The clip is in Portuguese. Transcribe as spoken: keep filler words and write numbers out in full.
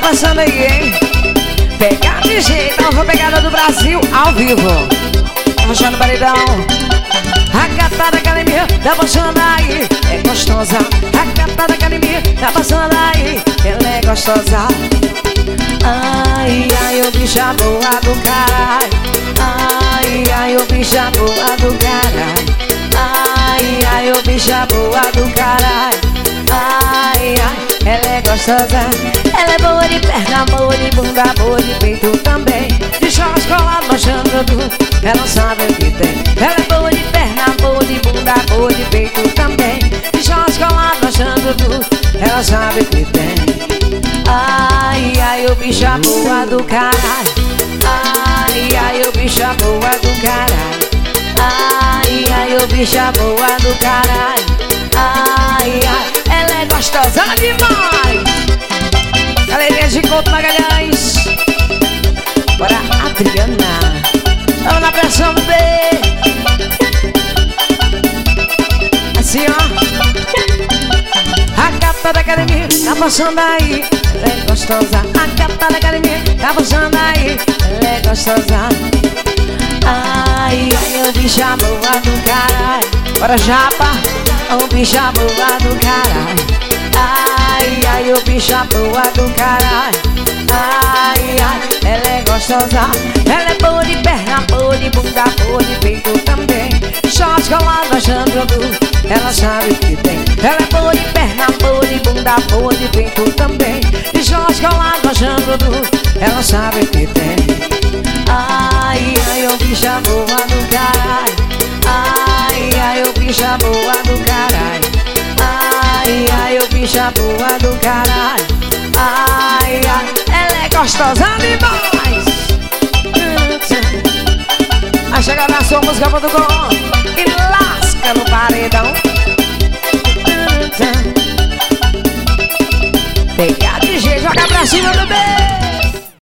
passando aí, hein? Pegar de jeito, nova pegada do Brasil ao vivo. Tá baixando o paredão. A gata da academia tá passando aí, é gostosa. A gata da academia tá passando aí, ela é gostosa. Ai, ai, ô bicha boa do caralho. Ai, ai, ô bicha boa do caralho. Ai, ai, ô bicha boa do caralho. Ai, ai, ela é gostosa. Ela é boa de perna, boa de bunda, boa de peito também. De shorts colado, mostrando tudo, ela sabe o que tem. Ela é boa de perna, boa de bunda, boa de peito também. De shorts colado, mostrando tudo, ela sabe o que tem. Ai, ai, ô bicha boa do caralho. Ai, ai, ô bicha boa do caralho. Ai, ai, ô bicha boa do caralho. Ai, ai, ela é gostosa demais. Galerinha de Couto Magalhães. Bora, Adriana. Vamos na pressão, bebê. Assim, ó. A gata da academia tá passando aí, ela é gostosa. A gata da academia tá passando aí, ela é gostosa. Ai, ai, ô bicha boa do caralho. Bora, japa. Ô bicha boa do caralho. Ai, ai, ô bicha boa do caralho. Ai, ai, ela é gostosa. Ela é boa de perna, boa de bunda, boa de peito também. Shorts colado, achando tudo, ela sabe o que tem. Ela é boa de perna, boa de bunda, boa de peito também. De shorts colado, achando tudo, ela sabe o que tem. Ai, ai, ô bicha boa do caralho. Ai, ai, ô bicha boa do caralho. Ai, ai, ô bicha boa do caralho. Ai, ai, ela é gostosa demais. Vai chegar na sua música ponto com e lasca no paredão. Pegar de jeito, joga pra cima do bebê.